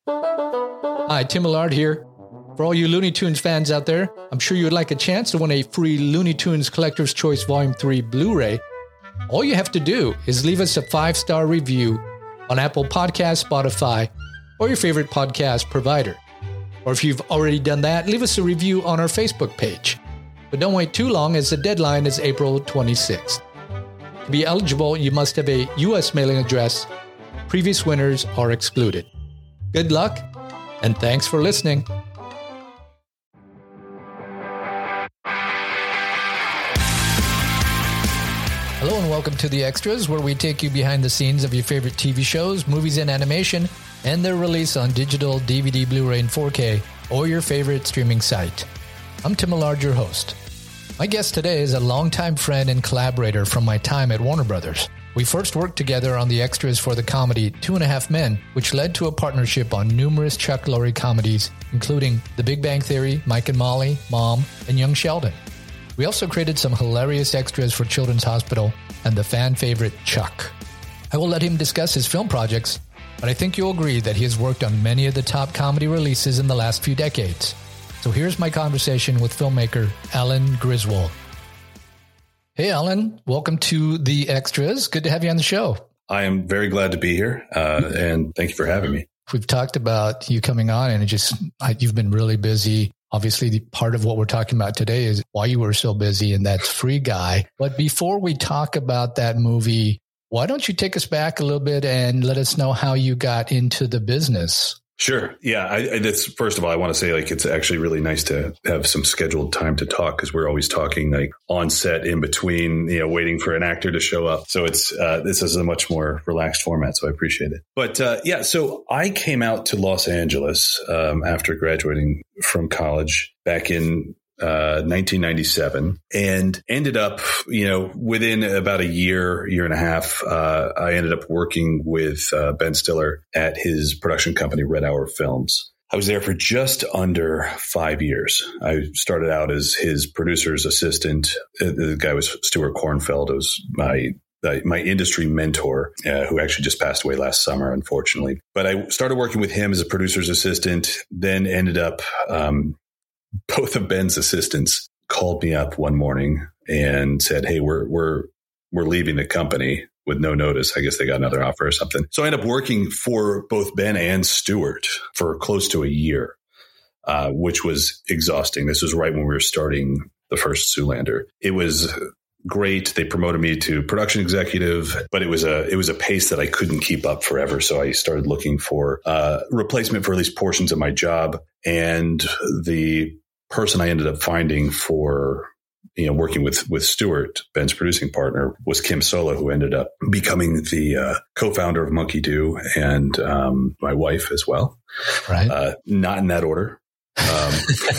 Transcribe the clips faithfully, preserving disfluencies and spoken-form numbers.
Hi, Tim Millard here. For all you Looney Tunes fans out there, I'm sure you would like a chance to win a free Looney Tunes Collector's Choice Volume three Blu-ray. All you have to do is leave us a five-star review on Apple Podcasts, Spotify, or your favorite podcast provider. Or if you've already done that, leave us a review on our Facebook page. But don't wait too long, as the deadline is April twenty-sixth. To be eligible, you must have a U S mailing address. Previous winners are excluded. Good luck, and thanks for listening. Hello and welcome to The Extras, where we take you behind the scenes of your favorite T V shows, movies, and animation, and their release on digital, D V D, Blu-ray, and four K, or your favorite streaming site. I'm Tim Millard, your host. My guest today is a longtime friend and collaborator from my time at Warner Brothers. We first worked together on the extras for the comedy Two and a Half Men, which led to a partnership on numerous Chuck Lorre comedies, including The Big Bang Theory, Mike and Molly, Mom, and Young Sheldon. We also created some hilarious extras for Children's Hospital and the fan favorite Chuck. I will let him discuss his film projects, but I think you'll agree that he has worked on many of the top comedy releases in the last few decades. So here's my conversation with filmmaker Alan Griswold. Hey, Alan, welcome to The Extras. Good to have you on the show. I am very glad to be here, uh, and thank you for having me. We've talked about you coming on, and it just I, you've been really busy. Obviously, the part of what we're talking about today is why you were so busy, and that's Free Guy. But before we talk about that movie, why don't you take us back a little bit and let us know how you got into the business? Sure. Yeah. I, I, that's first of all, I want to say like it's actually really nice to have some scheduled time to talk, because we're always talking like on set in between, you know, waiting for an actor to show up. So it's uh, this is a much more relaxed format. So I appreciate it. But uh, yeah, so I came out to Los Angeles um, after graduating from college back in Uh, nineteen ninety-seven, and ended up, you know, within about a year, year and a half, uh, I ended up working with uh, Ben Stiller at his production company, Red Hour Films. I was there for just under five years. I started out as his producer's assistant. The guy was Stuart Kornfeld. It was my Uh, my industry mentor, uh, who actually just passed away last summer, unfortunately. But I started working with him as a producer's assistant, then ended up, um, both of Ben's assistants called me up one morning and said, hey, we're, we're, we're leaving the company with no notice. I guess they got another offer or something. So I ended up working for both Ben and Stuart for close to a year, uh, which was exhausting. This was right when we were starting the first Zoolander. It was great. They promoted me to production executive, but it was a it was a pace that I couldn't keep up forever. So I started looking for a replacement for at least portions of my job. And the person I ended up finding for, you know, working with with Stuart, Ben's producing partner, was Kim Solo, who ended up becoming the uh, co-founder of Monkey Do, and um, my wife as well. Right. Uh, not in that order. um,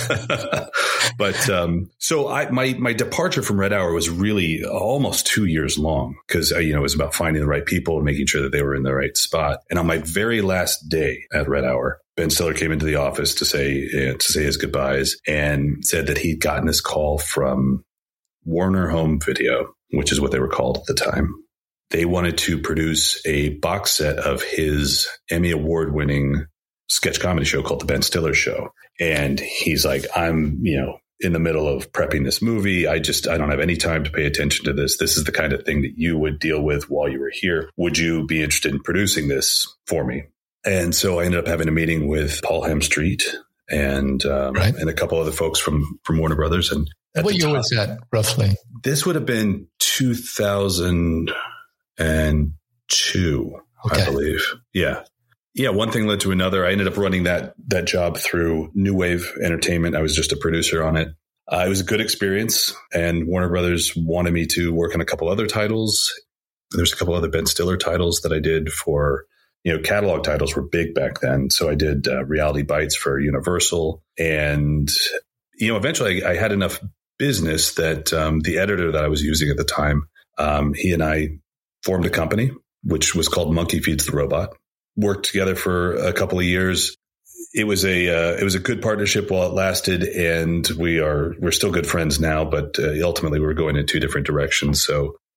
but, um, so I, my, my departure from Red Hour was really almost two years long, because, you know, it was about finding the right people and making sure that they were in the right spot. And on my very last day at Red Hour, Ben Stiller came into the office to say, uh, to say his goodbyes, and said that he'd gotten this call from Warner Home Video, which is what they were called at the time. They wanted to produce a box set of his Emmy Award winning sketch comedy show called The Ben Stiller Show. And he's like, I'm, you know, in the middle of prepping this movie. I just, I don't have any time to pay attention to this. This is the kind of thing that you would deal with while you were here. Would you be interested in producing this for me? And so I ended up having a meeting with Paul Hemstreet and, um, right. and a couple other folks from, from Warner Brothers. And what year was that, roughly? This would have been two thousand two, okay. I believe. Yeah. Yeah, one thing led to another. I ended up running that that job through New Wave Entertainment. I was just a producer on it. Uh, it was a good experience, and Warner Brothers wanted me to work on a couple other titles. There's a couple other Ben Stiller titles that I did for, you know, catalog titles were big back then. So I did uh, Reality Bites for Universal, and you know, eventually I, I had enough business that um, the editor that I was using at the time, um, he and I formed a company which was called Monkey Feeds the Robot. Worked together for a couple of years. It was a uh, it was a good partnership while it lasted, and we are we're still good friends now. But uh, ultimately, we were going in two different directions. So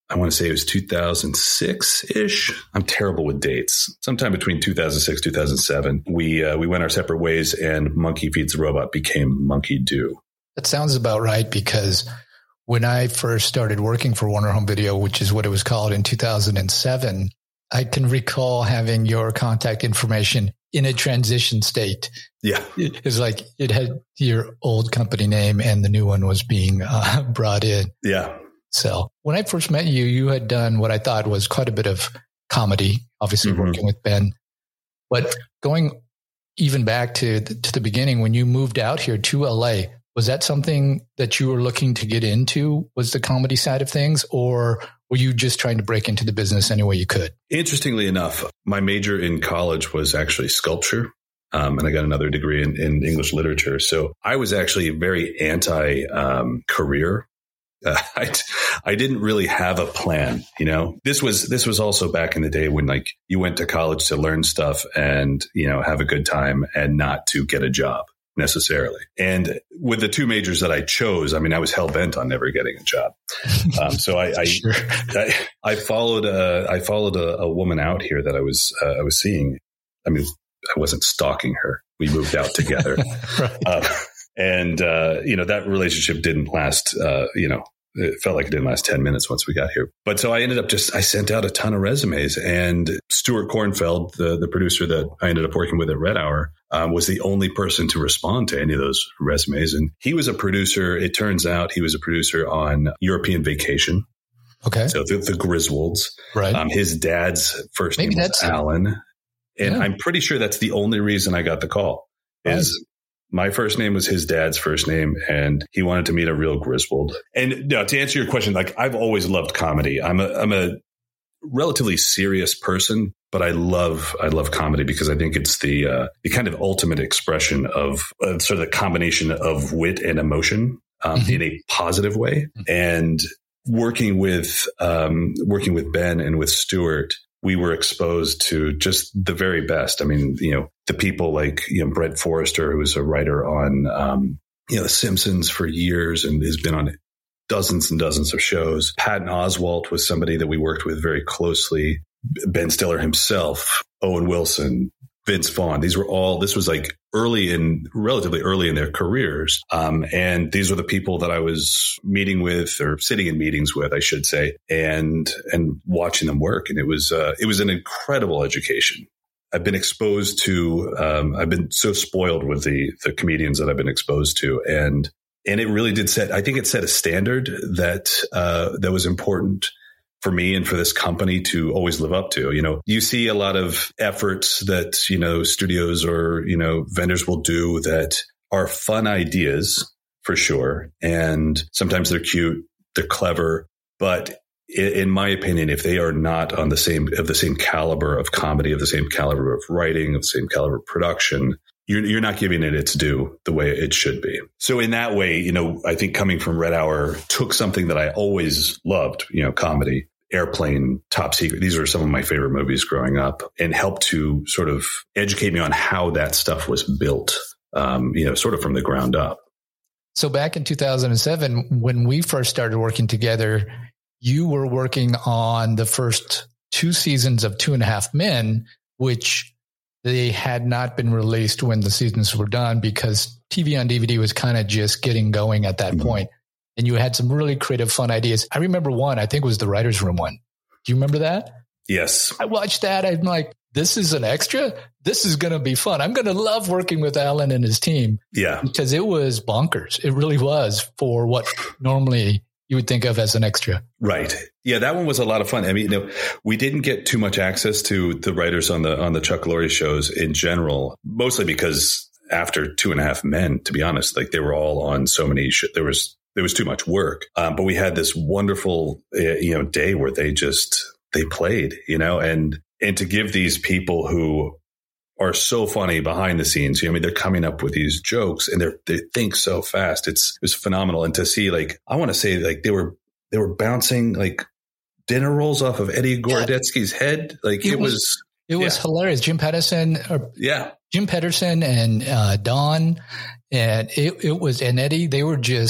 I want to say it was two thousand six ish. I'm terrible with dates. Sometime between two thousand six, two thousand seven, we uh, we went our separate ways, and Monkey Feeds the Robot became Monkey Do. That sounds about right, because when I first started working for Warner Home Video, which is what it was called in two thousand seven, I can recall having your contact information in a transition state. Yeah. It's like it had your old company name and the new one was being uh, brought in. Yeah. So when I first met you, you had done what I thought was quite a bit of comedy, obviously mm-hmm. working with Ben. But going even back to the, to the beginning, when you moved out here to L A, was that something that you were looking to get into? Was the comedy side of things, or were you just trying to break into the business any way you could? Interestingly enough, my major in college was actually sculpture. Um, and I got another degree in, in English literature. So I was actually very anti um, career. Uh, I, I didn't really have a plan. You know, this was this was also back in the day when like you went to college to learn stuff and, you know, have a good time and not to get a job necessarily. And with the two majors that I chose, I mean, I was hell bent on never getting a job. Um, so I, I, sure. I, I followed, a, I followed a, a woman out here that I was, uh, I was seeing. I mean, I wasn't stalking her. We moved out together. Right. uh, and, uh, you know, that relationship didn't last, uh, you know, it felt like it didn't last ten minutes once we got here. But so I ended up just, I sent out a ton of resumes, and Stuart Kornfeld, the, the producer that I ended up working with at Red Hour, um, was the only person to respond to any of those resumes. And he was a producer. It turns out he was a producer on European Vacation. Okay. So the, the Griswolds. Right. Um, his dad's first Maybe name was Alan. And yeah. I'm pretty sure that's the only reason I got the call is my first name was his dad's first name, and he wanted to meet a real Griswold. And no, to answer your question, like I've always loved comedy. I'm a, I'm a relatively serious person, but I love, I love comedy because I think it's the, uh, the kind of ultimate expression of uh, sort of the combination of wit and emotion um, mm-hmm. in a positive way. Mm-hmm. And working with, um, working with Ben and with Stuart, we were exposed to just the very best. I mean, you know, the people like, you know, Brett Forrester, who was a writer on, um, you know, The Simpsons for years and has been on dozens and dozens of shows. Patton Oswalt was somebody that we worked with very closely. Ben Stiller himself, Owen Wilson, Vince Vaughn. These were all, this was like early in, relatively early in their careers. Um, and these were the people that I was meeting with or sitting in meetings with, I should say, and, and watching them work. And it was, uh, it was an incredible education. I've been exposed to, um, I've been so spoiled with the, the comedians that I've been exposed to. And, and it really did set, I think it set a standard that, uh, that was important for me and for this company to always live up to. You know, you see a lot of efforts that, you know, studios or, you know, vendors will do that are fun ideas for sure. And sometimes they're cute, they're clever, but in my opinion, if they are not on the same, of the same caliber of comedy, of the same caliber of writing, of the same caliber of production, you're, you're not giving it its due the way it should be. So in that way, you know, I think coming from Red Hour took something that I always loved, you know, comedy, Airplane, Top Secret. These are some of my favorite movies growing up, and helped to sort of educate me on how that stuff was built, um, you know, sort of from the ground up. So back in two thousand seven, when we first started working together, you were working on the first two seasons of Two and a Half Men, which they had not been released when the seasons were done because T V on D V D was kind of just getting going at that mm-hmm. point. And you had some really creative, fun ideas. I remember one, I think it was the writer's room one. Do you remember that? Yes. I watched that. I'm like, this is an extra. This is going to be fun. I'm going to love working with Alan and his team. Yeah. Because it was bonkers. It really was for what normally you would think of as an extra. Right. Yeah, that one was a lot of fun. I mean, you know, we didn't get too much access to the writers on the on the Chuck Lorre shows in general, mostly because after Two and a Half Men, to be honest, like they were all on so many sh- there was There was too much work. Um, but we had this wonderful, uh, you know, day where they just, they played, you know, and, and to give these people who are so funny behind the scenes, you know, I mean, they're coming up with these jokes and they're, they think so fast. It's, it's phenomenal. And to see, like, I want to say like they were, they were bouncing like dinner rolls off of Eddie Gorodetsky's yeah. head. Like it, it was, was, it was yeah. hilarious. Jim Pedersen, or yeah, Jim Pedersen and uh, Don and it, it was, and Eddie, they were just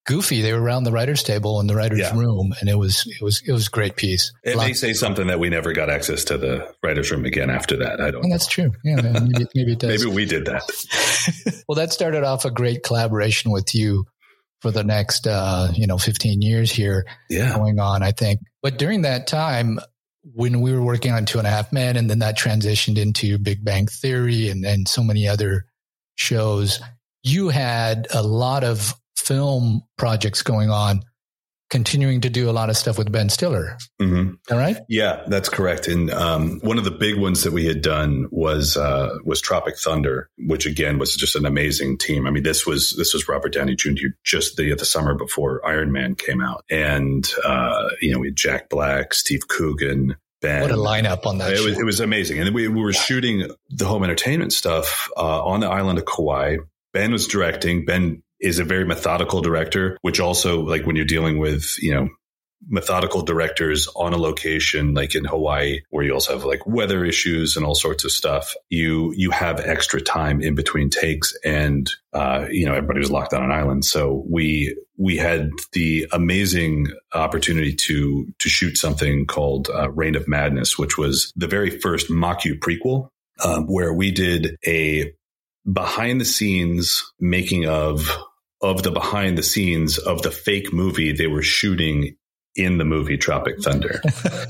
goofy. They were around the writer's table in the writer's yeah. room, and it was it was it was a great piece. It may say something that we never got access to the writer's room again after that. I don't. And that's true. Yeah, maybe, maybe it does. Maybe we did that. Well, that started off a great collaboration with you for the next uh, you know fifteen years here yeah. going on, I think. But during that time, when we were working on Two and a Half Men, and then that transitioned into Big Bang Theory and and so many other shows, you had a lot of film projects going on, continuing to do a lot of stuff with Ben Stiller. Mm-hmm. All right. Yeah, that's correct. And um, one of the big ones that we had done was uh, was Tropic Thunder, which again was just an amazing team. I mean, this was this was Robert Downey Junior just the the summer before Iron Man came out, and uh, you know we had Jack Black, Steve Coogan. Ben. What a lineup on that it show. Was, it was amazing. And we, we were yeah. shooting the home entertainment stuff uh, on the island of Kauai. Ben was directing. Ben is a very methodical director, which also, like when you're dealing with, you know, methodical directors on a location like in Hawaii, where you also have like weather issues and all sorts of stuff, you you have extra time in between takes, and uh, you know everybody was locked on an island, so we we had the amazing opportunity to to shoot something called uh, Reign of Madness, which was the very first Maku prequel, um, where we did a behind the scenes making of of the behind the scenes of the fake movie they were shooting in the movie Tropic Thunder.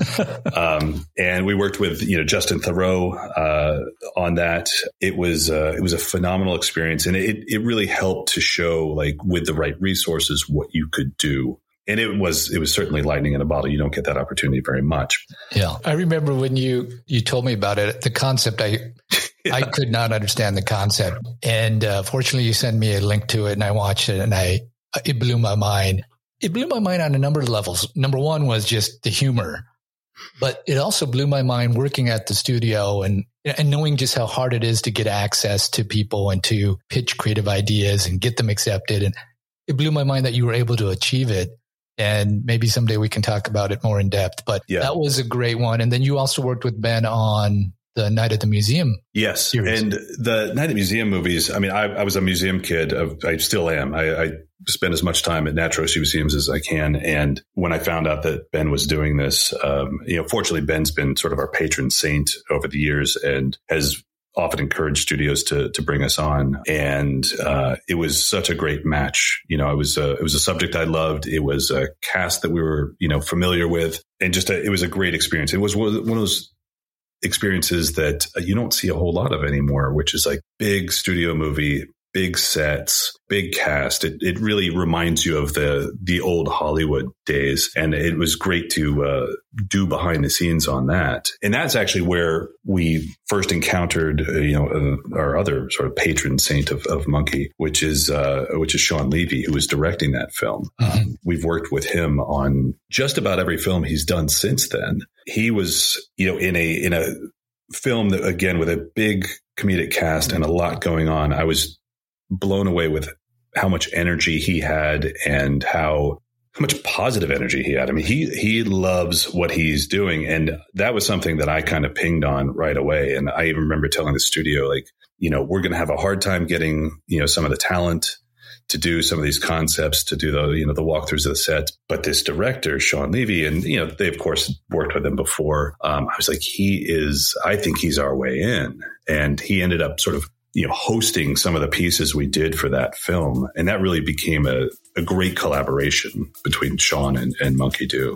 um, and we worked with, you know, Justin Theroux uh, on that. It was uh, it was a phenomenal experience, and it it really helped to show, like, with the right resources, what you could do. And it was it was certainly lightning in a bottle. You don't get that opportunity very much. Yeah, I remember when you you told me about it. The concept, I yeah. I could not understand the concept, and uh, fortunately, you sent me a link to it, and I watched it, and I it blew my mind. It blew my mind on a number of levels. Number one was just the humor, but it also blew my mind working at the studio and and knowing just how hard it is to get access to people and to pitch creative ideas and get them accepted. And it blew my mind that you were able to achieve it. And maybe someday we can talk about it more in depth, but yeah. that was a great one. And then you also worked with Ben on the Night at the Museum. Yes. series. And the Night at the Museum movies, I mean, I, I was a museum kid. Of, I still am. I, I spend as much time at natural history museums as I can. And when I found out that Ben was doing this, um, you know, fortunately, Ben's been sort of our patron saint over the years and has often encouraged studios to to bring us on. And uh, it was such a great match. You know, it was a, it was a subject I loved. It was a cast that we were, you know, familiar with, and just a, it was a great experience. It was one of those experiences that you don't see a whole lot of anymore, which is like big studio movie, big sets, big cast. It it really reminds you of the the old Hollywood days. And it was great to uh, do behind the scenes on that. And that's actually where we first encountered, uh, you know, uh, our other sort of patron saint of, of Monkey, which is uh, which is Sean Levy, who was directing that film. Mm-hmm. Um, we've worked with him on just about every film he's done since then. He was, you know, in a in a film that, again, with a big comedic cast and a lot going on. I was blown away with how much energy he had and how how much positive energy he had. I mean, he he loves what he's doing, and that was something that I kind of pinged on right away. And I even remember telling the studio, like, you know, we're going to have a hard time getting, you know, some of the talent to do some of these concepts, to do the, you know, the walkthroughs of the sets. But this director, Sean Levy, and, you know, they of course worked with him before. Um, I was like, he is, I think he's our way in. And he ended up sort of, you know, hosting some of the pieces we did for that film. And that really became a, a great collaboration between Sean and, and Monkey Do.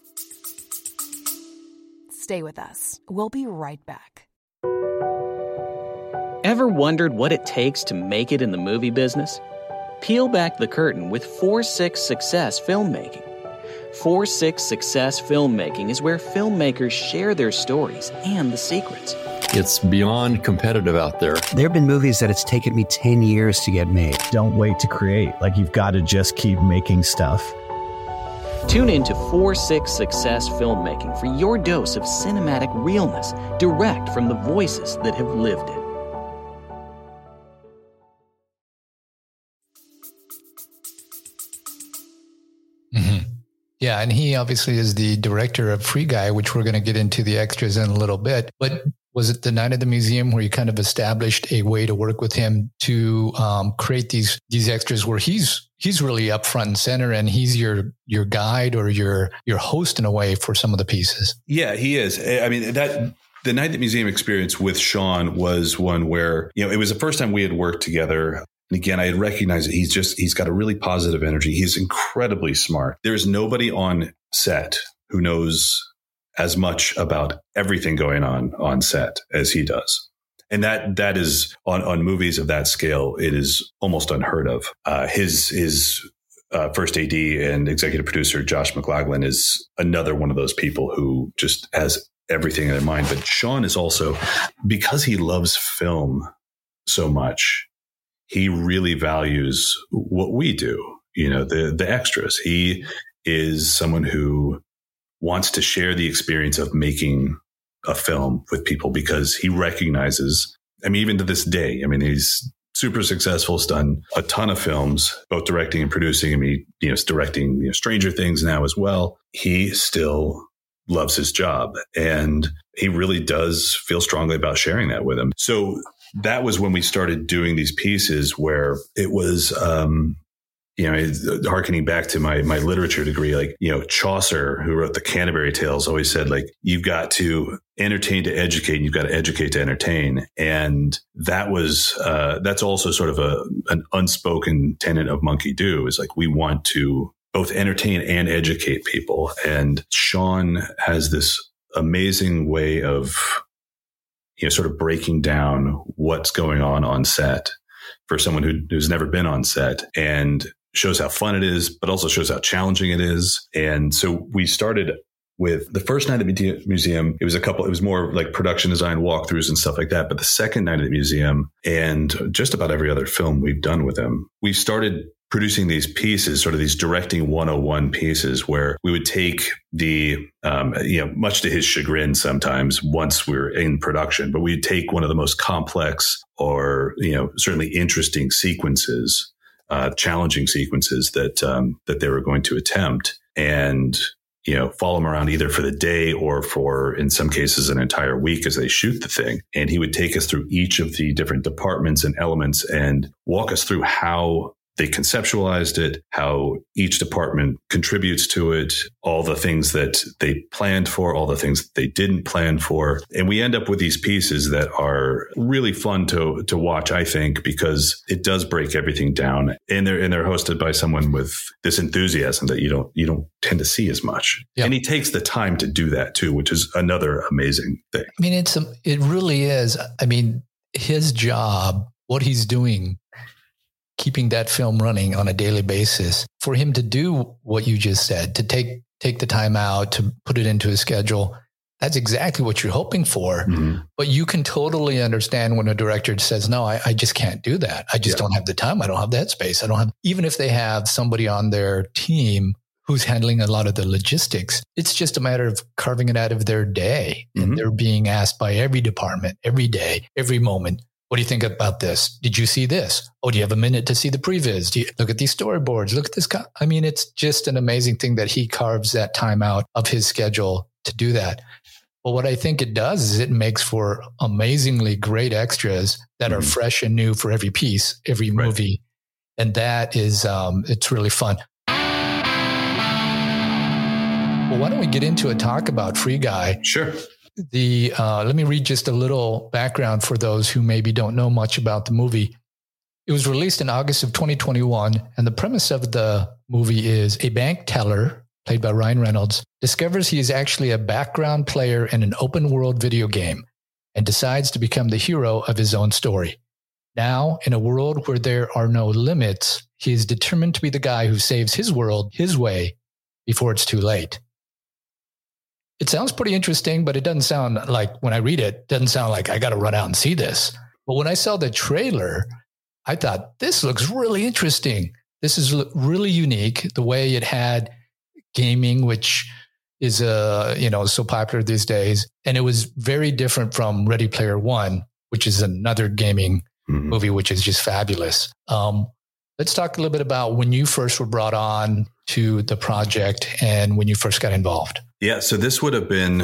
Stay with us. We'll be right back. Ever wondered what it takes to make it in the movie business? Peel back the curtain with four six Success Filmmaking. four six Success Filmmaking is where filmmakers share their stories and the secrets. It's beyond competitive out there. There have been movies that it's taken me ten years to get made. Don't wait to create. Like, you've got to just keep making stuff. Tune in to four six Success Filmmaking for your dose of cinematic realness, direct from the voices that have lived it. Yeah, and he obviously is the director of Free Guy, which we're going to get into the extras in a little bit. But was it the night at the museum where you kind of established a way to work with him to um, create these these extras where he's he's really up front and center, and he's your your guide or your your host in a way for some of the pieces? Yeah, he is. I mean, that the night at the museum experience with Sean was one where, you know, it was the first time we had worked together. And again, I had recognized that he's just, he's got a really positive energy. He's incredibly smart. There's nobody on set who knows as much about everything going on on set as he does. And that, that is on, on movies of that scale, it is almost unheard of. Uh, his, his, uh, first A D and executive producer, Josh McLaughlin, is another one of those people who just has everything in mind. But Sean is also, because he loves film so much, he really values what we do, you know, the the extras. He is someone who wants to share the experience of making a film with people because he recognizes, I mean, even to this day, I mean, he's super successful, has done a ton of films, both directing and producing. I mean, you know, he's directing you know, Stranger Things now as well. He still loves his job, and he really does feel strongly about sharing that with him. So that was when we started doing these pieces where it was, um, you know, harkening back to my my literature degree, like, you know, Chaucer, who wrote the Canterbury Tales, always said, like, you've got to entertain to educate, and you've got to educate to entertain. And that was, uh, that's also sort of a an unspoken tenet of Monkey Do, is like, we want to both entertain and educate people. And Sean has this amazing way of, you know, sort of breaking down what's going on on set for someone who, who's never been on set, and shows how fun it is, but also shows how challenging it is. And so we started with the first night at the museum. It was a couple, it was more like production design walkthroughs and stuff like that. But the second night at the museum, and just about every other film we've done with him, we started producing these pieces, sort of these directing one oh one pieces, where we would take the, um, you know, much to his chagrin sometimes once we were in production, but we'd take one of the most complex or, you know, certainly interesting sequences, uh, challenging sequences that, um, that they were going to attempt, and, you know, follow him around either for the day or for, in some cases, an entire week as they shoot the thing. And he would take us through each of the different departments and elements and walk us through how they conceptualized it, how each department contributes to it, all the things that they planned for, all the things that they didn't plan for. And we end up with these pieces that are really fun to to watch, I think, because it does break everything down. And they're and they're hosted by someone with this enthusiasm that you don't you don't tend to see as much. Yep. And he takes the time to do that too, which is another amazing thing. I mean, it's it really is. I mean, his job, what he's doing, keeping that film running on a daily basis, for him to do what you just said, to take take the time out, to put it into his schedule, that's exactly what you're hoping for. Mm-hmm. But you can totally understand when a director says, no, I, I just can't do that. I just yeah. don't have the time. I don't have the headspace. I don't have, even if they have somebody on their team who's handling a lot of the logistics, it's just a matter of carving it out of their day. Mm-hmm. And they're being asked by every department, every day, every moment, what do you think about this? Did you see this? Oh, do you have a minute to see the previs? Do you look at these storyboards? Look at this. Co-. I mean, it's just an amazing thing that he carves that time out of his schedule to do that. But what I think it does is it makes for amazingly great extras that mm-hmm. are fresh and new for every piece, every movie. Right. And that is, um, it's really fun. Well, why don't we get into a talk about Free Guy? Sure. The uh, let me read just a little background for those who maybe don't know much about the movie. It was released in August of twenty twenty-one, and the premise of the movie is a bank teller, played by Ryan Reynolds, discovers he is actually a background player in an open world video game and decides to become the hero of his own story. Now, in a world where there are no limits, he is determined to be the guy who saves his world his way before it's too late. It sounds pretty interesting, but it doesn't sound like, when I read it, it doesn't sound like I got to run out and see this. But when I saw the trailer, I thought, this looks really interesting. This is really unique, the way it had gaming, which is, uh, you know, so popular these days. And it was very different from Ready Player One, which is another gaming mm-hmm. movie, which is just fabulous. Um, let's talk a little bit about when you first were brought on to the project and when you first got involved? Yeah, so this would have been,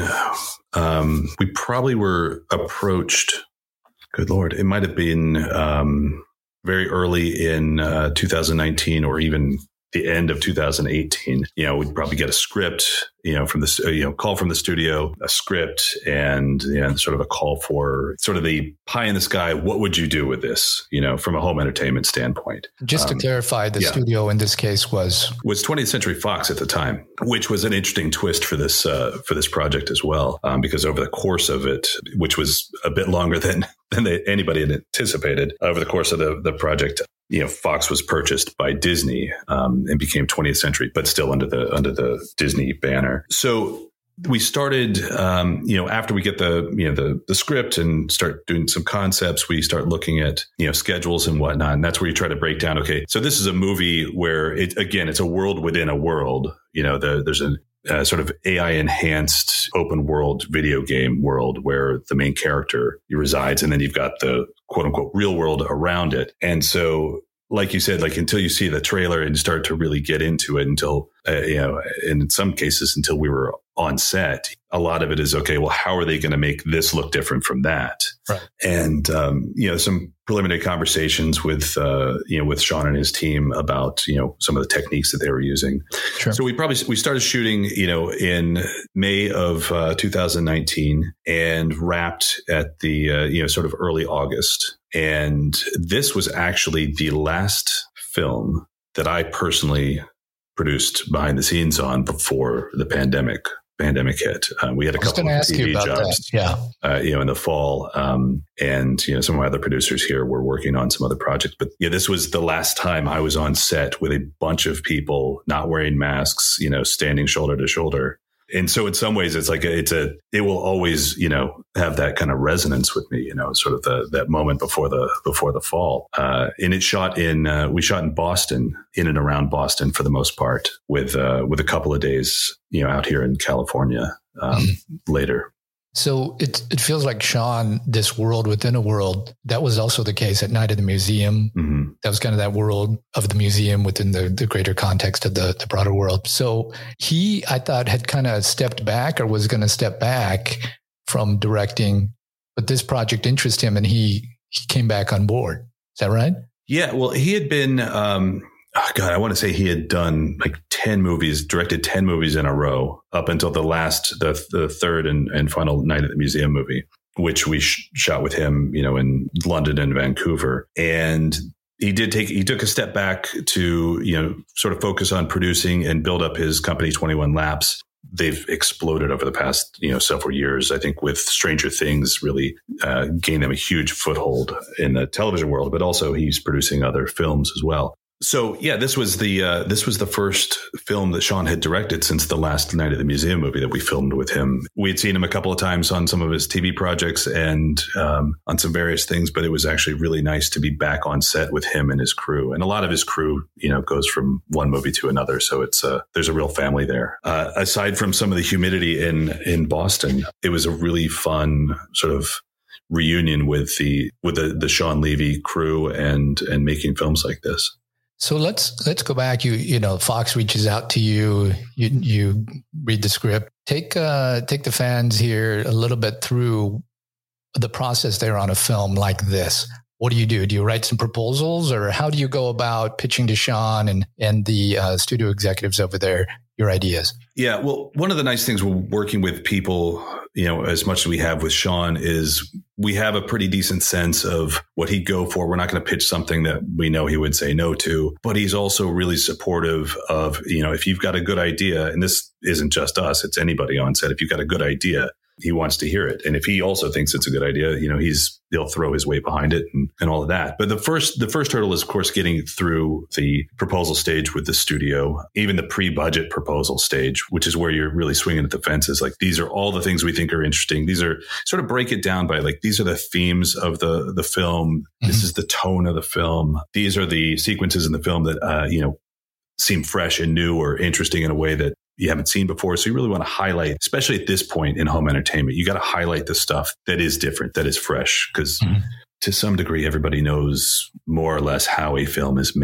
um, we probably were approached, good Lord, it might have been um, very early in uh, two thousand nineteen or even the end of two thousand eighteen. You know, we'd probably get a script, you know, from the, you know, call from the studio, a script, and, you know, sort of a call for sort of the pie in the sky. What would you do with this, you know, from a home entertainment standpoint? Just um, to clarify, the yeah. studio in this case was was twentieth Century Fox at the time, which was an interesting twist for this uh, for this project as well, um, because over the course of it, which was a bit longer than than they, anybody had anticipated, over the course of the the project, you know, Fox was purchased by Disney um, and became twentieth Century, but still under the under the Disney banner. So we started, um, you know, after we get the you know the the script and start doing some concepts, we start looking at you know schedules and whatnot, and that's where you try to break down. Okay, so this is a movie where it again, it's a world within a world. You know, the, there's a Uh, sort of A I enhanced open world video game world where the main character resides. And then you've got the quote unquote real world around it. And so, like you said, like until you see the trailer and start to really get into it until, uh, you know, and in some cases until we were on set, a lot of it is, okay, well, how are they going to make this look different from that? Right. And, um, you know, some preliminary conversations with, uh, you know, with Sean and his team about, you know, some of the techniques that they were using. Sure. So we probably, we started shooting, you know, in May of uh, two thousand nineteen and wrapped at the, uh, you know, sort of early August. And this was actually the last film that I personally produced behind the scenes on before the pandemic. Pandemic hit. Uh, we had a couple of T V jobs, yeah, uh, you know, in the fall, um, and you know, some of my other producers here were working on some other projects. But yeah, this was the last time I was on set with a bunch of people not wearing masks, you know, standing shoulder to shoulder. And so in some ways it's like, a, it's a, it will always, you know, have that kind of resonance with me, you know, sort of the, that moment before the, before the fall. Uh, and it shot in, uh, we shot in Boston, in and around Boston for the most part, with, uh, with a couple of days, you know, out here in California, um, later. So it it feels like, Sean, this world within a world, that was also the case at Night at the Museum. Mm-hmm. That was kind of that world of the museum within the, the greater context of the, the broader world. So he, I thought, had kind of stepped back or was going to step back from directing, but this project interested him and he, he came back on board. Is that right? Yeah. Well, he had been, um, oh God, I want to say he had done like ten movies, directed ten movies in a row up until the last, the, the third and, and final Night at the Museum movie, which we sh- shot with him, you know, in London and Vancouver. And he did take, he took a step back to, you know, sort of focus on producing and build up his company, twenty-one Laps. They've exploded over the past, you know, several years. I think with Stranger Things really uh, gained them a huge foothold in the television world, but also he's producing other films as well. So yeah, this was the uh, this was the first film that Sean had directed since the last Night at the Museum movie that we filmed with him. We had seen him a couple of times on some of his T V projects and um, on some various things, but it was actually really nice to be back on set with him and his crew. And a lot of his crew, you know, goes from one movie to another, so it's uh, there's a real family there. Uh, aside from some of the humidity in in Boston, it was a really fun sort of reunion with the with the, the Sean Levy crew and and making films like this. So let's let's go back. You you know, Fox reaches out to you. You you read the script. Take uh, take the fans here a little bit through the process there on a film like this. What do you do? Do you write some proposals, or how do you go about pitching to Sean and and the uh, studio executives over there your ideas? Yeah, well, one of the nice things we're working with people, you know, as much as we have with Sean, is we have a pretty decent sense of what he'd go for. We're not going to pitch something that we know he would say no to, but he's also really supportive of, you know, if you've got a good idea, and this isn't just us, it's anybody on set. If you've got a good idea, he wants to hear it. And if he also thinks it's a good idea, you know, he's, he'll throw his weight behind it and, and all of that. But the first, the first hurdle is, of course, getting through the proposal stage with the studio, even the pre-budget proposal stage, which is where you're really swinging at the fences. Like, these are all the things we think are interesting. These are sort of break it down by like, these are the themes of the, the film. Mm-hmm. This is the tone of the film. These are the sequences in the film that, uh, you know, seem fresh and new or interesting in a way that you haven't seen before. So you really want to highlight, especially at this point in home entertainment, you got to highlight the stuff that is different, that is fresh, because mm-hmm. to some degree, everybody knows more or less how a film is made.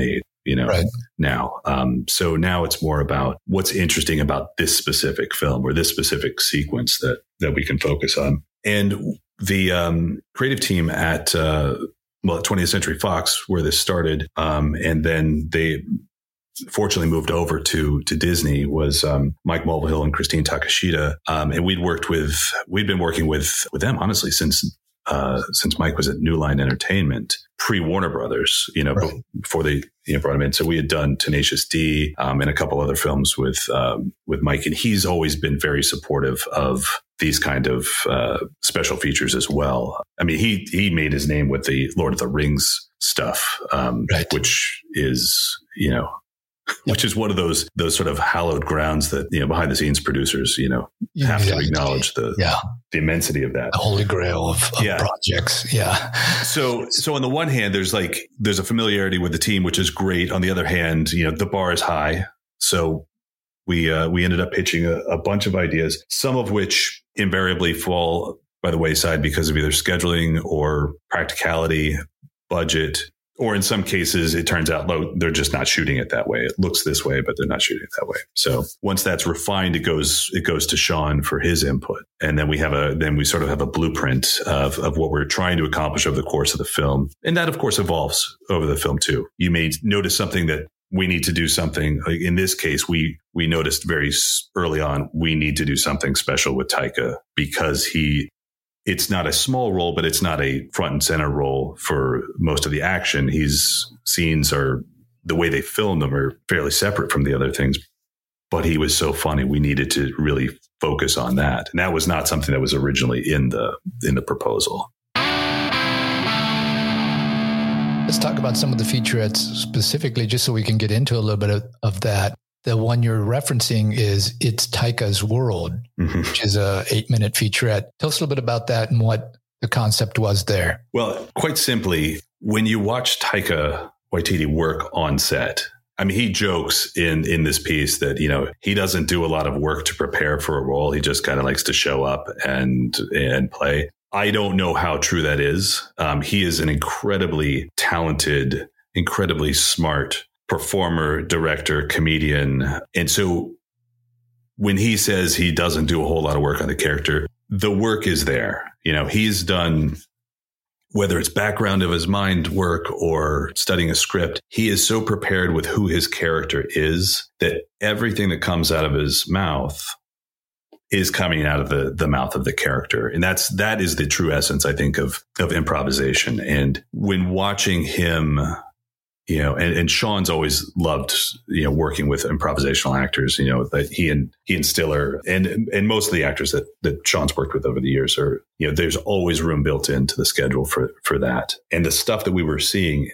you know, right. now. Um, so now it's more about what's interesting about this specific film or this specific sequence that, that we can focus on. And the um, creative team at, uh, well, at twentieth Century Fox, where this started, um, and then they fortunately moved over to to Disney, was um, Mike Mulvihill and Christine Takashita. Um, and we'd worked with, we'd been working with, with them, honestly, since uh, since Mike was at New Line Entertainment, pre-Warner Brothers, you know, right. before they you know, brought him in. So we had done Tenacious D um, and a couple other films with um, with Mike. And he's always been very supportive of these kind of uh, special features as well. I mean, he he made his name with the Lord of the Rings stuff, um, right. which is, you know, which is one of those those sort of hallowed grounds that, you know, behind the scenes producers, you know, have yeah, to acknowledge the yeah. the immensity of that. The holy grail of, of yeah. projects. Yeah. So so on the one hand, there's like there's a familiarity with the team, which is great. On the other hand, you know, the bar is high. So we uh, we ended up pitching a, a bunch of ideas, some of which invariably fall by the wayside because of either scheduling or practicality, budget. Or in some cases, it turns out low, they're just not shooting it that way. It looks this way, but they're not shooting it that way. So once that's refined, it goes it goes to Sean for his input, and then we have a then we sort of have a blueprint of of what we're trying to accomplish over the course of the film, and that of course evolves over the film too. You may notice something that we need to do something. Like in this case, we we noticed very early on we need to do something special with Taika because he. It's not a small role, but it's not a front and center role for most of the action. His scenes are, the way they filmed them are fairly separate from the other things. But he was so funny. We needed to really focus on that. And that was not something that was originally in the in the proposal. Let's talk about some of the featurettes specifically, just so we can get into a little bit of, of that. The one you're referencing is It's Taika's World, mm-hmm. which is a eight minute featurette. Tell us a little bit about that and what the concept was there. Well, quite simply, when you watch Taika Waititi work on set, I mean, he jokes in, in this piece that, you know, he doesn't do a lot of work to prepare for a role. He just kind of likes to show up and, and play. I don't know how true that is. Um, he is an incredibly talented, incredibly smart performer, director, comedian. And so when he says he doesn't do a whole lot of work on the character, the work is there. You know, he's done, whether it's background of his mind work or studying a script, he is so prepared with who his character is that everything that comes out of his mouth is coming out of the the mouth of the character. And that's that is the true essence, I think, of of improvisation. And when watching him, you know, and, and Sean's always loved, you know, working with improvisational actors, you know, that he and he and Stiller and and most of the actors that that Sean's worked with over the years are, you know, there's always room built into the schedule for for that. And the stuff that we were seeing,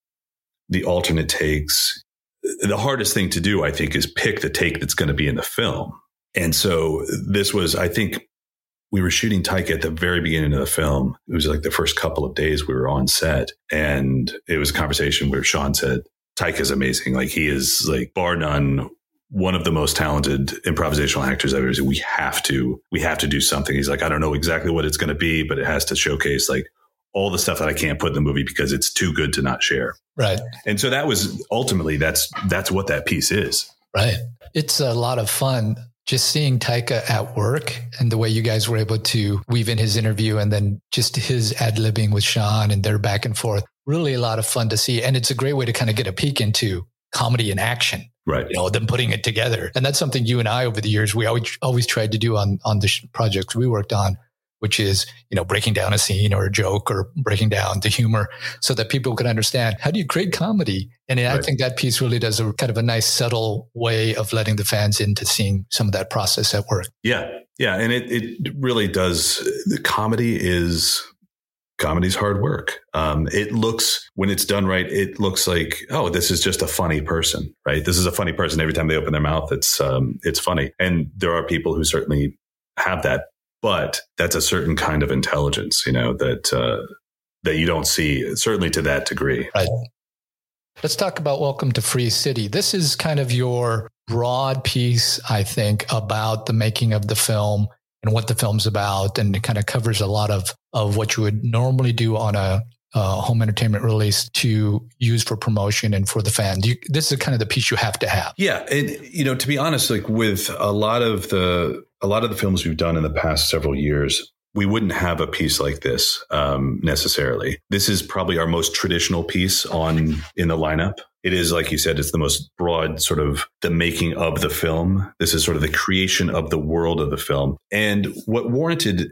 the alternate takes, the hardest thing to do, I think, is pick the take that's going to be in the film. And so this was, I think, we were shooting Taika at the very beginning of the film. It was like the first couple of days we were on set. And it was a conversation where Sean said, Taika's amazing. Like, he is, like, bar none, one of the most talented improvisational actors I've ever seen. We have to, we have to do something. He's like, I don't know exactly what it's going to be, but it has to showcase, like, all the stuff that I can't put in the movie because it's too good to not share. Right. And so that was ultimately, that's, that's what that piece is. Right. It's a lot of fun. Just seeing Taika at work and the way you guys were able to weave in his interview and then just his ad-libbing with Sean and their back and forth, really a lot of fun to see. And it's a great way to kind of get a peek into comedy and action, right? You know, them putting it together. And that's something you and I over the years, we always, always tried to do on, on the projects we worked on, which is, you know, breaking down a scene or a joke or breaking down the humor so that people can understand how do you create comedy. And right. I think that piece really does a kind of a nice, subtle way of letting the fans into seeing some of that process at work. Yeah. Yeah. And it, it really does. The comedy is, comedy's hard work. Um, it looks, when it's done right, it looks like, oh, this is just a funny person, right? This is a funny person. Every time they open their mouth, it's, um, it's funny. And there are people who certainly have that. But that's a certain kind of intelligence, you know, that uh, that you don't see, certainly to that degree. Right. Let's talk about Welcome to Free City. This is kind of your broad piece, I think, about the making of the film and what the film's about. And it kind of covers a lot of, of what you would normally do on a uh, home entertainment release to use for promotion and for the fans. You, this is kind of the piece you have to have. Yeah. And, you know, to be honest, like with a lot of the, a lot of the films we've done in the past several years, we wouldn't have a piece like this um, necessarily. This is probably our most traditional piece on in the lineup. It is, like you said, it's the most broad sort of the making of the film. This is sort of the creation of the world of the film. And what warranted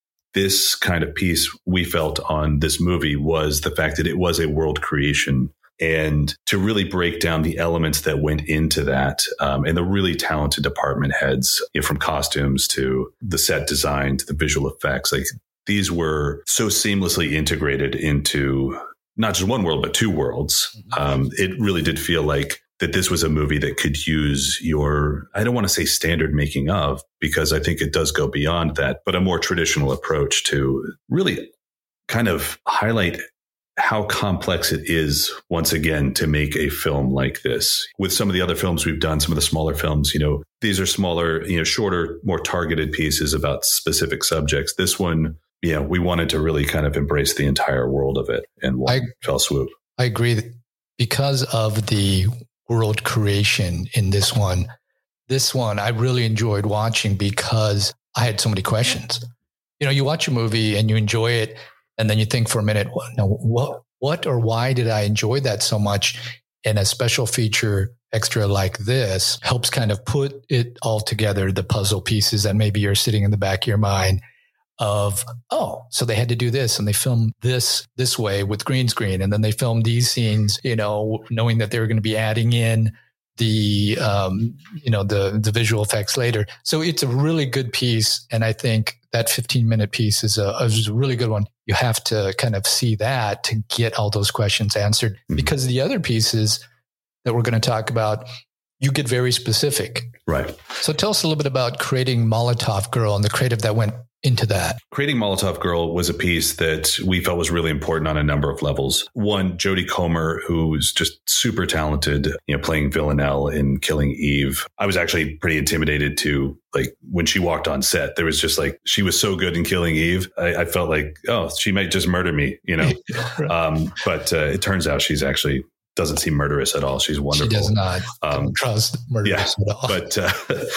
this kind of piece, we felt, on this movie was the fact that it was a world creation, and to really break down the elements that went into that, um, and the really talented department heads, you know, from costumes to the set design to the visual effects. Like, these were so seamlessly integrated into not just one world, but two worlds. Um, it really did feel like that this was a movie that could use your, I don't want to say standard making of, because I think it does go beyond that, but a more traditional approach to really kind of highlight how complex it is, once again, to make a film like this. With some of the other films we've done, some of the smaller films, you know, these are smaller, you know, shorter, more targeted pieces about specific subjects. This one, yeah, we wanted to really kind of embrace the entire world of it in one I, fell swoop. I agree that because of the world creation in this one, this one I really enjoyed watching because I had so many questions. You know, you watch a movie and you enjoy it, and then you think for a minute, well, no, what, what or why did I enjoy that so much? And a special feature extra like this helps kind of put it all together, the puzzle pieces that maybe you're sitting in the back of your mind of, oh, so they had to do this and they filmed this this way with green screen. And then they filmed these scenes, you know, knowing that they were going to be adding in the, um, you know, the, the visual effects later. So it's a really good piece. And I think that fifteen minute piece is a, is a really good one. You have to kind of see that to get all those questions answered, mm-hmm. because the other pieces that we're going to talk about, you get very specific. Right. So tell us a little bit about creating Molotov Girl and the creative that went into that. Creating Molotov Girl was a piece that we felt was really important on a number of levels. One, Jodie Comer, who's just super talented, you know, playing Villanelle in Killing Eve. I was actually pretty intimidated to, like, when she walked on set, there was just like, she was so good in Killing Eve. I, I felt like, oh, she might just murder me, you know? Right. um, but uh, it turns out she's actually doesn't seem murderous at all. She's wonderful. She does not um, trust murderous yeah, at all. But uh,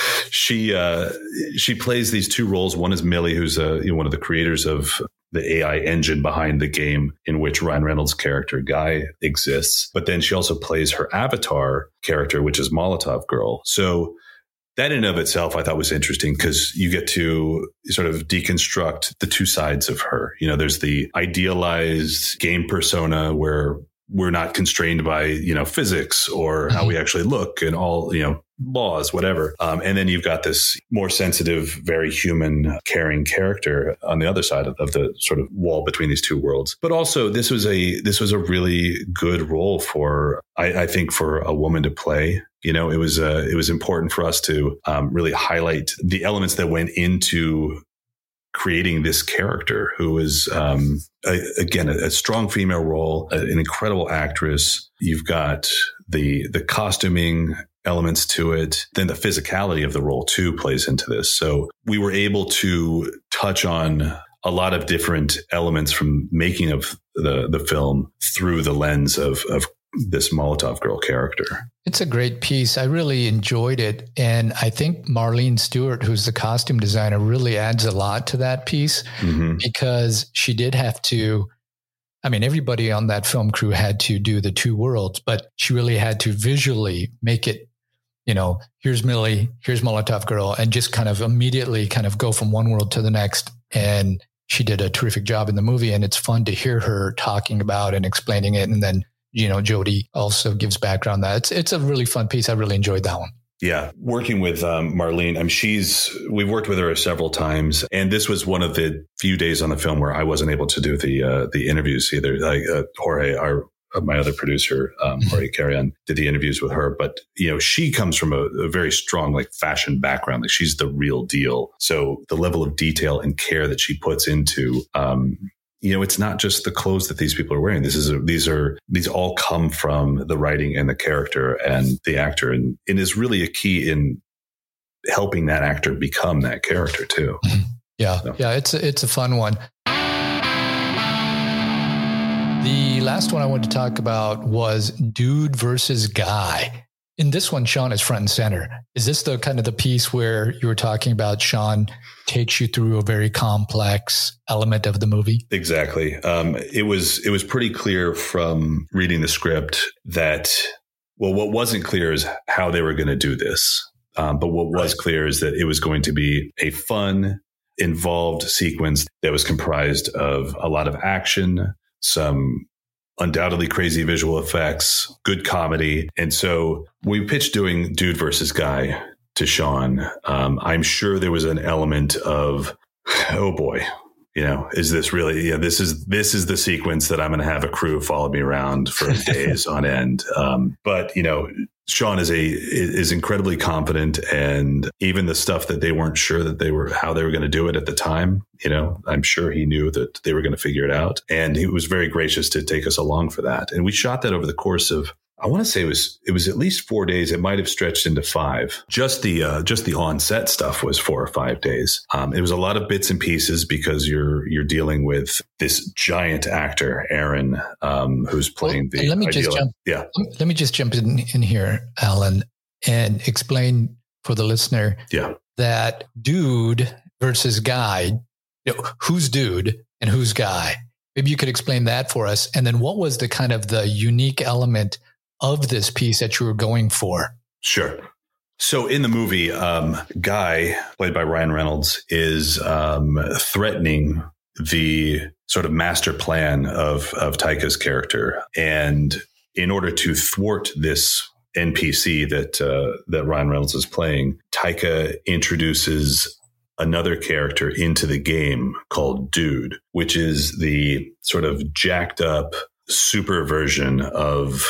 she uh, she plays these two roles. One is Millie, who's uh, you know, one of the creators of the A I engine behind the game in which Ryan Reynolds' character Guy exists. But then she also plays her avatar character, which is Molotov Girl. So that in and of itself, I thought was interesting because you get to sort of deconstruct the two sides of her. You know, there's the idealized game persona where we're not constrained by, you know, physics or how we actually look and all, you know, laws, whatever. Um, and then you've got this more sensitive, very human, caring character on the other side of, of the sort of wall between these two worlds. But also this was a, this was a really good role for, I, I think, for a woman to play. You know, it was, uh, it was important for us to um, really highlight the elements that went into creating this character who is, um, a, again, a, a strong female role, a, an incredible actress. You've got the the costuming elements to it. Then the physicality of the role too plays into this. So we were able to touch on a lot of different elements from making of the the film through the lens of of this Molotov Girl character. It's a great piece. I really enjoyed it. And I think Marlene Stewart, who's the costume designer, really adds a lot to that piece, mm-hmm. because she did have to, I mean, everybody on that film crew had to do the two worlds, but she really had to visually make it, you know, here's Millie, here's Molotov Girl, and just kind of immediately kind of go from one world to the next. And she did a terrific job in the movie. And it's fun to hear her talking about and explaining it. And then, you know, Jodie also gives background that it's it's a really fun piece. I really enjoyed that one. Yeah. Working with um, Marlene, I mean, she's, we've worked with her several times. And this was one of the few days on the film where I wasn't able to do the uh, the interviews either. Like uh, Jorge, our, uh, my other producer, um, Jorge Carrion, did the interviews with her. But, you know, she comes from a, a very strong, like, fashion background. Like, she's the real deal. So the level of detail and care that she puts into, um, you know, it's not just the clothes that these people are wearing. This is a, these are these all come from the writing and the character and the actor, and it is really a key in helping that actor become that character too. Yeah, so. yeah, it's a, it's a fun one. The last one I wanted to talk about was Dude versus Guy. In this one, Sean is front and center. Is this the kind of the piece where you were talking about Sean takes you through a very complex element of the movie? Exactly. Um, it was it was pretty clear from reading the script that, well, what wasn't clear is how they were going to do this. Um, but what was clear is that it was going to be a fun, involved sequence that was comprised of a lot of action, some undoubtedly crazy visual effects, good comedy. And so we pitched doing Dude versus Guy to Sean. Um, I'm sure there was an element of, oh boy, you know, is this really, yeah, this is, this is the sequence that I'm going to have a crew follow me around for days on end. Um, but, you know, Sean is a, is incredibly confident, and even the stuff that they weren't sure that they were, how they were going to do it at the time, you know, I'm sure he knew that they were going to figure it out. And he was very gracious to take us along for that. And we shot that over the course of, I want to say it was, it was at least four days. It might have stretched into five. Just the, uh, just the on-set stuff was four or five days. Um, it was a lot of bits and pieces because you're, you're dealing with this giant actor, Aaron, um, who's playing well, the, let me ideal, just jump, yeah. Let me just jump in, in here, Alan, and explain for the listener yeah. that Dude versus Guy, you know, who's Dude and who's Guy? Maybe you could explain that for us. And then what was the kind of the unique element of this piece that you were going for? Sure. So in the movie, um, Guy, played by Ryan Reynolds, is um, threatening the sort of master plan of, of Taika's character. And in order to thwart this N P C that uh, that Ryan Reynolds is playing, Taika introduces another character into the game called Dude, which is the sort of jacked up super version of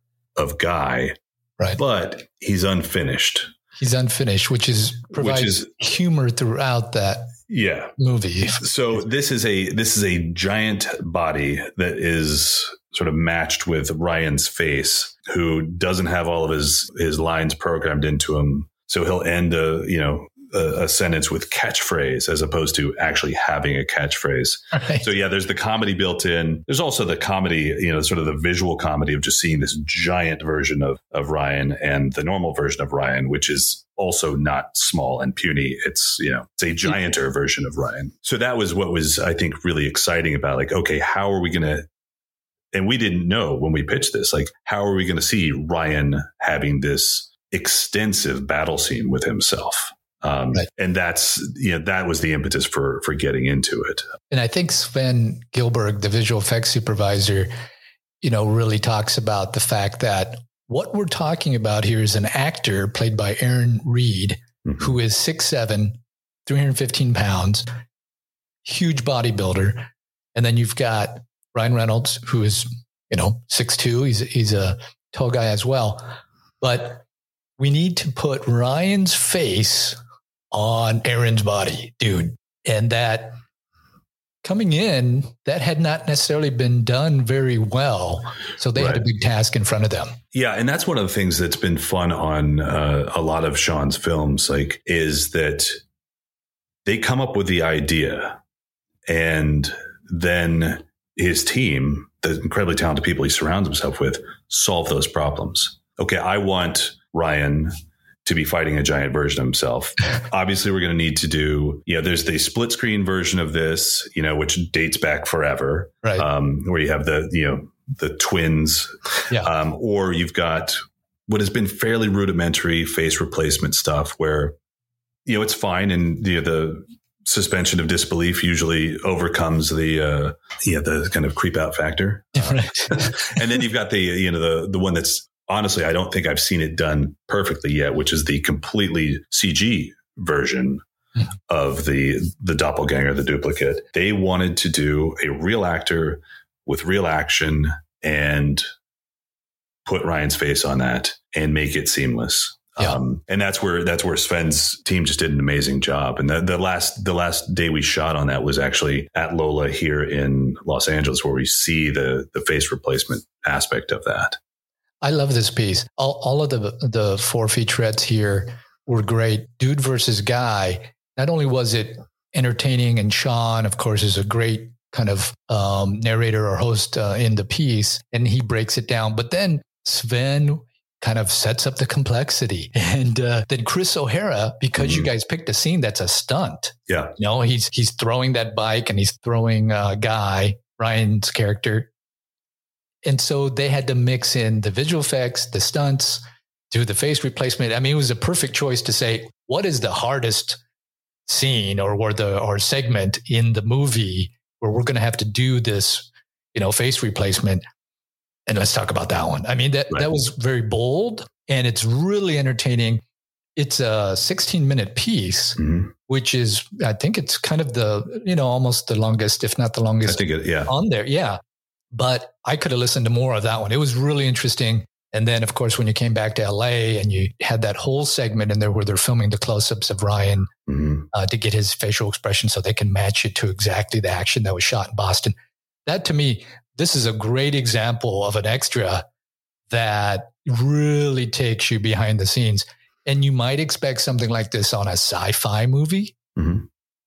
of Guy, right? But he's unfinished. He's unfinished, which is provides which is, humor throughout that yeah. movie. So this is a this is a giant body that is sort of matched with Ryan's face, who doesn't have all of his his lines programmed into him. So he'll end a you know a, a sentence with catchphrase as opposed to actually having a catchphrase. Right. So yeah, there's the comedy built in. There's also the comedy, you know, sort of the visual comedy of just seeing this giant version of, of Ryan and the normal version of Ryan, which is also not small and puny. It's, you know, it's a gianter version of Ryan. So that was what was, I think, really exciting about like, okay, how are we going to, and we didn't know when we pitched this, like, how are we going to see Ryan having this extensive battle scene with himself? Um, right. And that's, you know, that was the impetus for, for getting into it. And I think Sven Gilberg, the visual effects supervisor, you know, really talks about the fact that what we're talking about here is an actor played by Aaron Reed, mm-hmm. who is six seven, three hundred fifteen pounds, huge bodybuilder. And then you've got Ryan Reynolds, who is, you know, six two. He's, he's a tall guy as well. But we need to put Ryan's face on Aaron's body, dude. And that coming in, that had not necessarily been done very well. So they right. had a big task in front of them. Yeah. And that's one of the things that's been fun on uh, a lot of Sean's films, like, is that they come up with the idea and then his team, the incredibly talented people he surrounds himself with, solve those problems. Okay, I want Ryan to be fighting a giant version of himself. Obviously, we're going to need to do, you know, there's the split screen version of this, you know, which dates back forever, right? Um, where you have the, you know, the twins, yeah. um, or you've got what has been fairly rudimentary face replacement stuff where, you know, it's fine. And you know, the suspension of disbelief usually overcomes the, uh, yeah, the kind of creep out factor. Right. And then you've got the, you know, the, the one that's, honestly, I don't think I've seen it done perfectly yet, which is the completely C G version mm. of the the doppelganger, the duplicate. They wanted to do a real actor with real action and put Ryan's face on that and make it seamless. Yeah. Um, and that's where that's where Sven's team just did an amazing job. And the, the last the last day we shot on that was actually at Lola here in Los Angeles, where we see the the face replacement aspect of that. I love this piece. All, all of the the four featurettes here were great. Dude versus Guy. Not only was it entertaining, and Sean, of course, is a great kind of um, narrator or host uh, in the piece, and he breaks it down. But then Sven kind of sets up the complexity. And uh, then Chris O'Hara, because mm-hmm. you guys picked a scene that's a stunt. Yeah. You know, he's he's throwing that bike and he's throwing uh, Guy, Ryan's character. And so they had to mix in the visual effects, the stunts, do the face replacement. I mean, it was a perfect choice to say, what is the hardest scene or, or the or segment in the movie where we're going to have to do this, you know, face replacement? And let's talk about that one. I mean, that, right. that was very bold and it's really entertaining. It's a sixteen minute piece, mm-hmm. which is, I think it's kind of the, you know, almost the longest, if not the longest I think it, yeah. on there. Yeah. But I could have listened to more of that one. It was really interesting. And then, of course, when you came back to L A and you had that whole segment in there where they're filming the close-ups of Ryan mm-hmm. uh, to get his facial expression so they can match it to exactly the action that was shot in Boston. That, to me, this is a great example of an extra that really takes you behind the scenes. And you might expect something like this on a sci-fi movie, mm-hmm.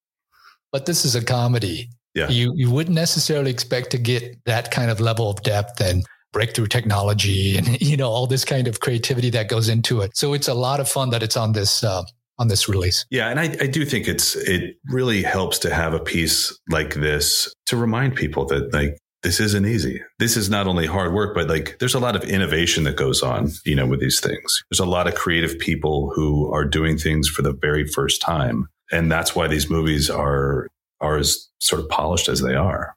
but this is a comedy. Yeah. You you wouldn't necessarily expect to get that kind of level of depth and breakthrough technology and, you know, all this kind of creativity that goes into it. So it's a lot of fun that it's on this uh, on this release. Yeah, and I, I do think it's it really helps to have a piece like this to remind people that, like, this isn't easy. This is not only hard work, but like there's a lot of innovation that goes on, you know, with these things. There's a lot of creative people who are doing things for the very first time. And that's why these movies are are as sort of polished as they are.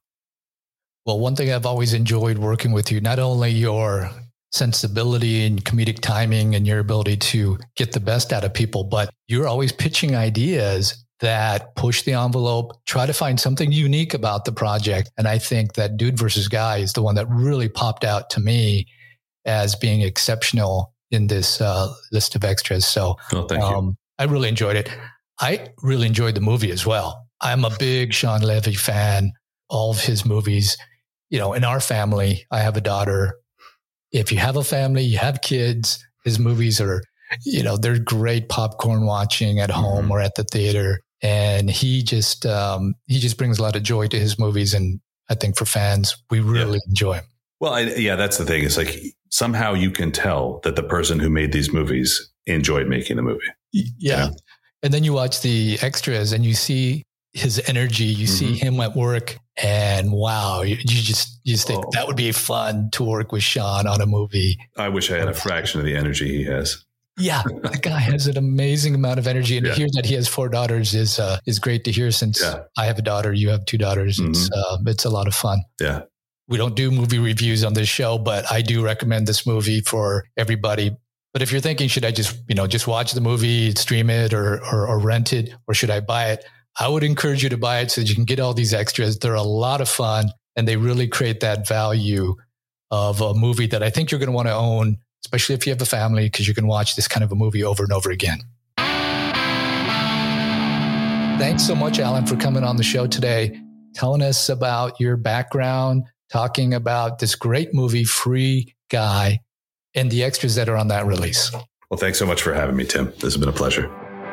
Well, one thing I've always enjoyed working with you, not only your sensibility and comedic timing and your ability to get the best out of people, but you're always pitching ideas that push the envelope, try to find something unique about the project. And I think that Dude versus Guy is the one that really popped out to me as being exceptional in this uh, list of extras. So well, thank um, you. I really enjoyed it. I really enjoyed the movie as well. I'm a big Sean Levy fan, all of his movies. You know, in our family, I have a daughter. If you have a family, you have kids, his movies are, you know, they're great popcorn watching at home mm-hmm. or at the theater. And he just, um, he just brings a lot of joy to his movies. And I think for fans, we really yeah. enjoy him. Well, I, yeah, that's the thing. It's like somehow you can tell that the person who made these movies enjoyed making the movie. Yeah. yeah. And then you watch the extras and you see his energy, you mm-hmm. see him at work and wow, you, you just, you just think oh. that would be fun to work with Sean on a movie. I wish I had a fraction of the energy he has. Yeah. The guy has an amazing amount of energy. And yeah. to hear that he has four daughters is, uh, is great to hear since yeah. I have a daughter, you have two daughters. Mm-hmm. It's, uh, it's a lot of fun. Yeah. We don't do movie reviews on this show, but I do recommend this movie for everybody. But if you're thinking, should I just, you know, just watch the movie, stream it or, or, or rent it, or should I buy it? I would encourage you to buy it so that you can get all these extras. They're a lot of fun and they really create that value of a movie that I think you're going to want to own, especially if you have a family, because you can watch this kind of a movie over and over again. Thanks so much, Alan, for coming on the show today, telling us about your background, talking about this great movie, Free Guy, and the extras that are on that release. Well, thanks so much for having me, Tim. This has been a pleasure.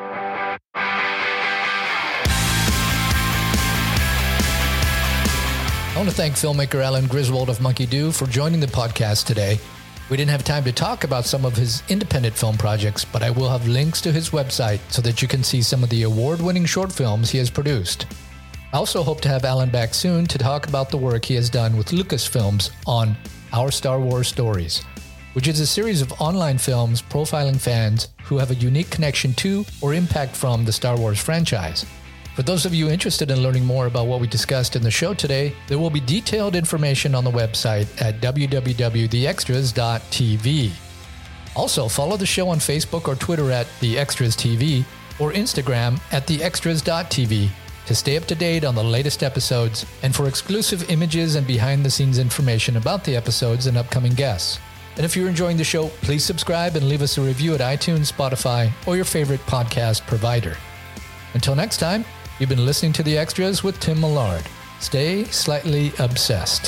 I want to thank filmmaker Alan Griswold of Monkey Do for joining the podcast today. We didn't have time to talk about some of his independent film projects, but I will have links to his website so that you can see some of the award-winning short films he has produced. I also hope to have Alan back soon to talk about the work he has done with Lucasfilms on Our Star Wars Stories, which is a series of online films profiling fans who have a unique connection to or impact from the Star Wars franchise. For those of you interested in learning more about what we discussed in the show today, there will be detailed information on the website at w w w dot the extras dot t v. Also, follow the show on Facebook or Twitter at The Extras T V or Instagram at the extras dot t v to stay up to date on the latest episodes and for exclusive images and behind-the-scenes information about the episodes and upcoming guests. And if you're enjoying the show, please subscribe and leave us a review at iTunes, Spotify, or your favorite podcast provider. Until next time, you've been listening to The Extras with Tim Millard. Stay slightly obsessed.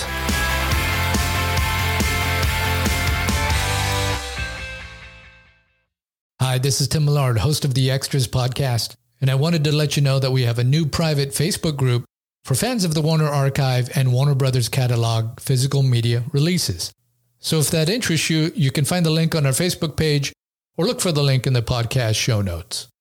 Hi, this is Tim Millard, host of The Extras podcast, and I wanted to let you know that we have a new private Facebook group for fans of the Warner Archive and Warner Brothers catalog physical media releases. So if that interests you, you can find the link on our Facebook page or look for the link in the podcast show notes.